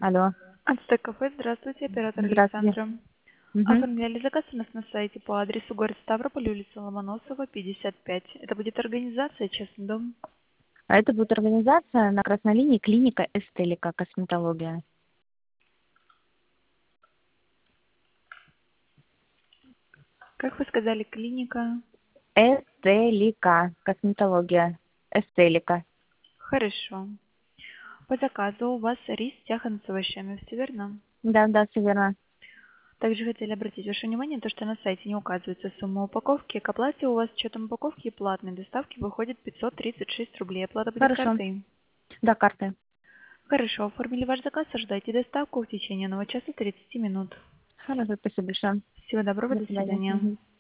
Алло, Ацтек кафе, здравствуйте, оператор здравствуйте. Александра. Мгм. Оформляли заказ у нас на сайте по адресу город Ставрополь, улица Ломоносова, 55. Это будет организация «Честный дом». А это будет организация на красной линии клиника Эстелика, косметология. Как вы сказали, клиника? Эстелика, косметология. Эстелика. Хорошо. По заказу у вас рис с яхонт с овощами, все верно? Да, да, все верно. Также хотели обратить ваше внимание, то, что на сайте не указывается сумма упаковки. К оплате у вас с учетом упаковки и платной доставки выходит 536 рублей. Оплата будет Хорошо. картой. Да, карты. Хорошо, оформили ваш заказ, ожидайте доставку в течение 1 часа 30 минут. Хорошо, спасибо большое. Всего доброго, До до свидания. свидания. Мгм.